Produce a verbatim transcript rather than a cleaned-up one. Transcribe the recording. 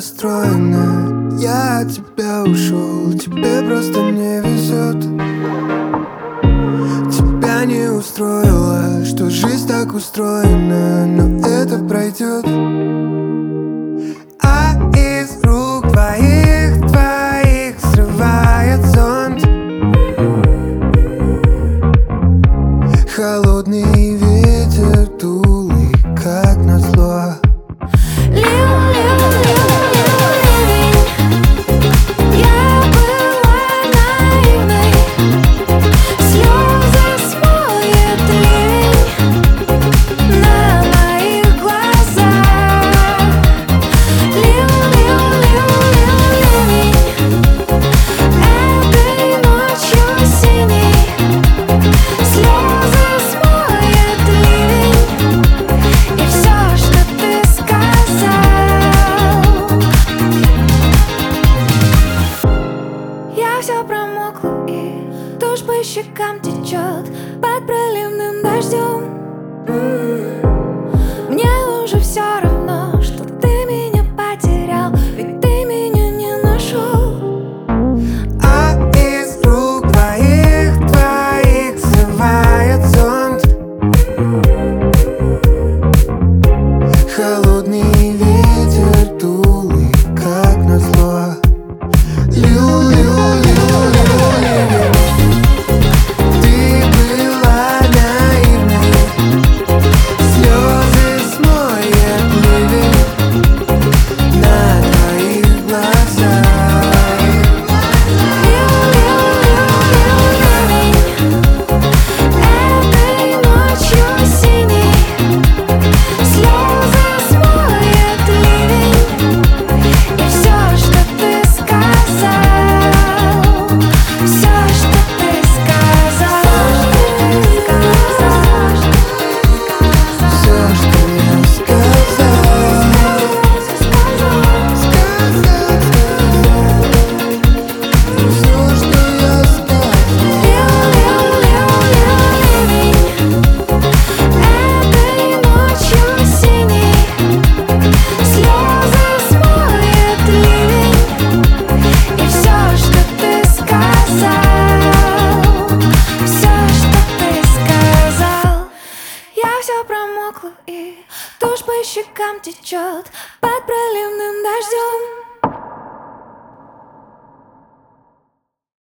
расстроена. Я от тебя ушел, тебе просто не везет. Тебя не устроило, что жизнь так устроена, но это пройдет. А из рук твоих, твоих срывает зонт. Холодный ветер дулый, как назло. Все промокло и тушь по щекам течет под проливным дождем. М-м-м. Мне уже все равно, что ты меня потерял, ведь ты меня не нашел. А из рук твоих, твоих срывает зонт. Холодный ветер дулый, как назло. Лю-лю-лю. И тушь по щекам течет под проливным дождем.